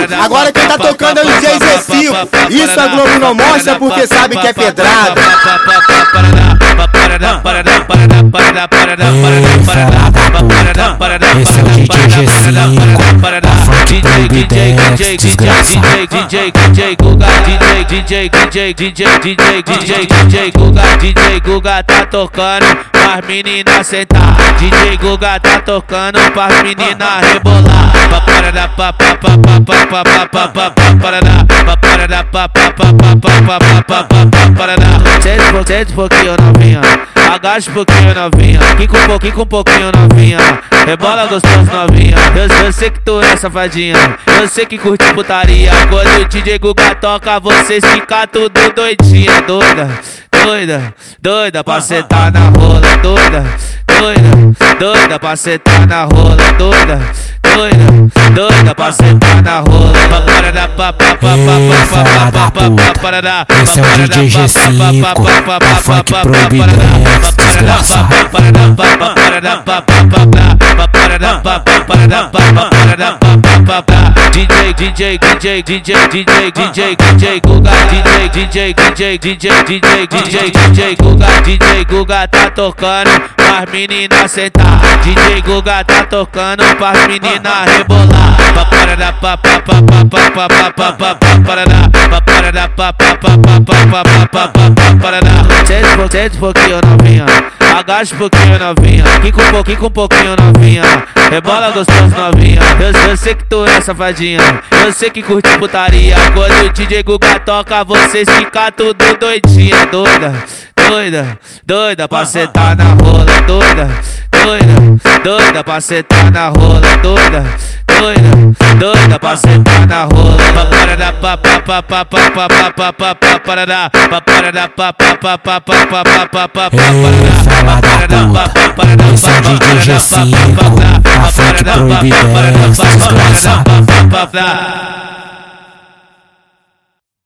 Agora quem tá tocando é o DJ Z5. Isso a Globo não mostra porque sabe que é pedrada. Esse é o DJ G5, da Funk Proibidex, desgraçado. DJ Guga, DJ Guga tá tocando pras meninas sentar. DJ Guga tá tocando pras meninas rebolar. Sente um pouquinho novinha, agacha um pouquinho novinha, quica um pouquinho novinha, rebola gostoso novinha. Eu sei que tu é safadinha, eu sei que curte putaria. Quando o DJ Guga toca, vocês ficam tudo doidinha. Doida pra sentar na rola. Doida pra sentar na rola. Doida pra sentar na rola. Esse é o DJ G5, da Funk Proibidex, desgraçado. DJ Guga, DJ Guga tá tocando pras meninas sentar. DJ Guga tá tocando pras meninas rebolar. Sente um pouquinho novinha, agacha um pouquinho novinha, quica um pouquinho novinha, rebola gostoso novinha. Eu sei que tu é safadinha, eu sei que curte putaria. Quando o DJ Guga toca, vocês ficam tudo doidinha. Doida pra sentar na rola. Doida pra sentar na rola. Doida pra sentar na rola. Esse é o DJ G5, da Funk Proibidex, desgraçado.